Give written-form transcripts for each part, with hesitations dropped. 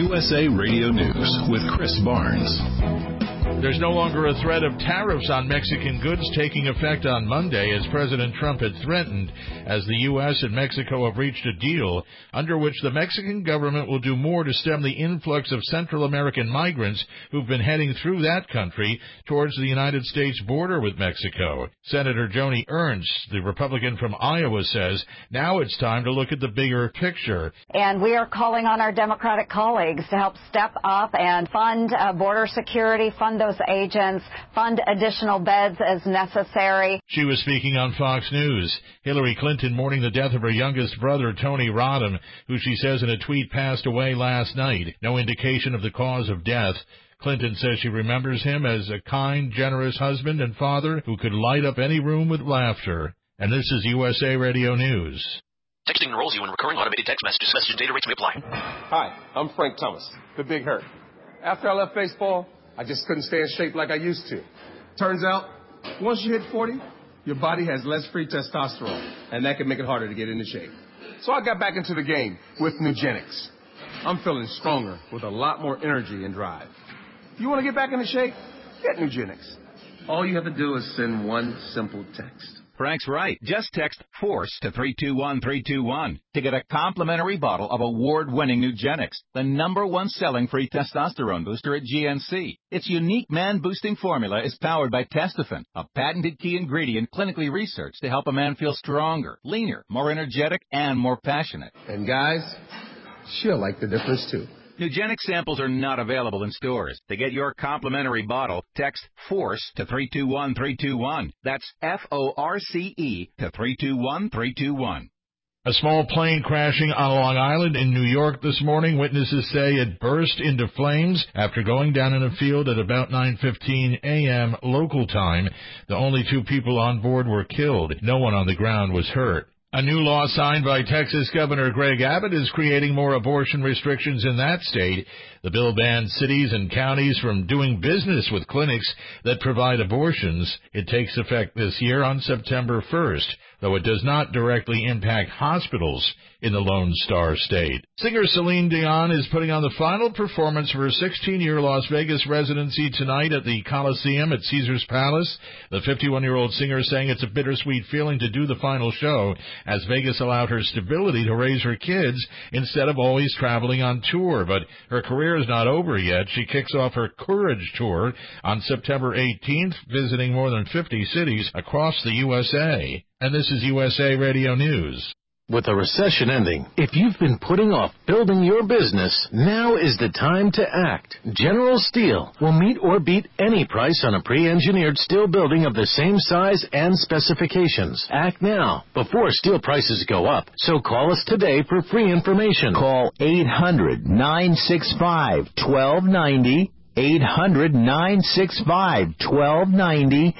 USA Radio News with Chris Barnes. There's no longer a threat of tariffs on Mexican goods taking effect on Monday, as President Trump had threatened, as the U.S. and Mexico have reached a deal under which the Mexican government will do more to stem the influx of Central American migrants who've been heading through that country towards the United States border with Mexico. Senator Joni Ernst, the Republican from Iowa, says now it's time to look at the bigger picture. And we are calling on our Democratic colleagues to help step up and fund border security, fund those agents, fund additional beds as necessary. She was speaking on Fox News. Hillary Clinton mourning the death of her youngest brother, Tony Rodham, who she says in a tweet passed away last night. No indication of the cause of death. Clinton says she remembers him as a kind, generous husband and father who could light up any room with laughter. And this is USA Radio News. Texting enrolls you in recurring automated text messages. Message data rates may apply. Hi, I'm Frank Thomas, the Big Hurt. After I left baseball, I just couldn't stay in shape like I used to. Turns out, once you hit 40, your body has less free testosterone, and that can make it harder to get into shape. So I got back into the game with Nugenics. I'm feeling stronger with a lot more energy and drive. If you want to get back into shape, get Nugenics. All you have to do is send one simple text. Frank's right. Just text FORCE to 321321 to get a complimentary bottle of award-winning Nugenics, the #1 selling free testosterone booster at GNC. Its unique man-boosting formula is powered by Testofen, a patented key ingredient clinically researched to help a man feel stronger, leaner, more energetic, and more passionate. And guys, she'll like the difference too. Nugenics samples are not available in stores. To get your complimentary bottle, text FORCE to 321321. That's FORCE to 321-321. A small plane crashing on Long Island in New York this morning. Witnesses say it burst into flames after going down in a field at about 9:15 a.m. local time. The only 2 people on board were killed. No one on the ground was hurt. A new law signed by Texas Governor Greg Abbott is creating more abortion restrictions in that state. The bill bans cities and counties from doing business with clinics that provide abortions. It takes effect this year on September 1st, though it does not directly impact hospitals in the Lone Star State. Singer Celine Dion is putting on the final performance for her 16-year Las Vegas residency tonight at the Coliseum at Caesars Palace. The 51-year-old singer saying it's a bittersweet feeling to do the final show, as Vegas allowed her stability to raise her kids instead of always traveling on tour. But her career is not over yet. She kicks off her Courage Tour on September 18th, visiting more than 50 cities across the USA. And this is USA Radio News. With the recession ending, if you've been putting off building your business, now is the time to act. General Steel will meet or beat any price on a pre-engineered steel building of the same size and specifications. Act now, before steel prices go up. So call us today for free information. Call 800-965-1290. 800-965-1290.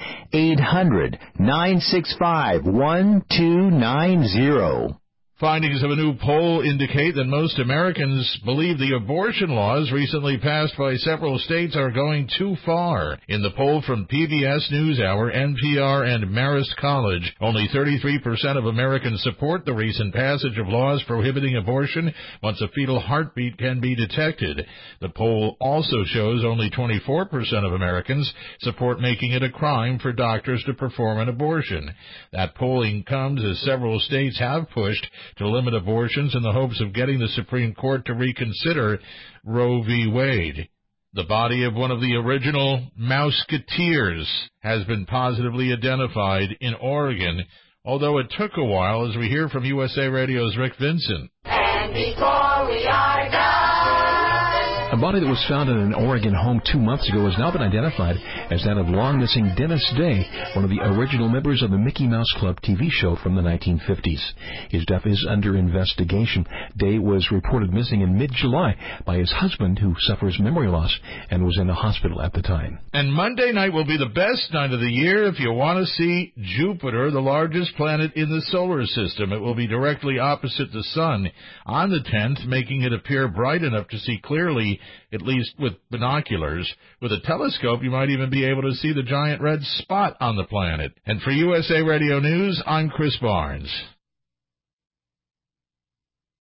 800-965-1290. Findings of a new poll indicate that most Americans believe the abortion laws recently passed by several states are going too far. In the poll from PBS NewsHour, NPR, and Marist College, only 33% of Americans support the recent passage of laws prohibiting abortion once a fetal heartbeat can be detected. The poll also shows only 24% of Americans support making it a crime for doctors to perform an abortion. That polling comes as several states have pushed to limit abortions in the hopes of getting the Supreme Court to reconsider Roe v. Wade. The body of one of the original Mouseketeers has been positively identified in Oregon, although it took a while, as we hear from USA Radio's Rick Vincent. And before we are done, a body that was found in an Oregon home 2 months ago has now been identified as that of long-missing Dennis Day, one of the original members of the Mickey Mouse Club TV show from the 1950s. His death is under investigation. Day was reported missing in mid-July by his husband, who suffers memory loss and was in the hospital at the time. And Monday night will be the best night of the year if you want to see Jupiter, the largest planet in the solar system. It will be directly opposite the sun on the 10th, making it appear bright enough to see clearly, at least with binoculars. With a telescope, you might even be able to see the giant red spot on the planet. And for USA Radio News, I'm Chris Barnes.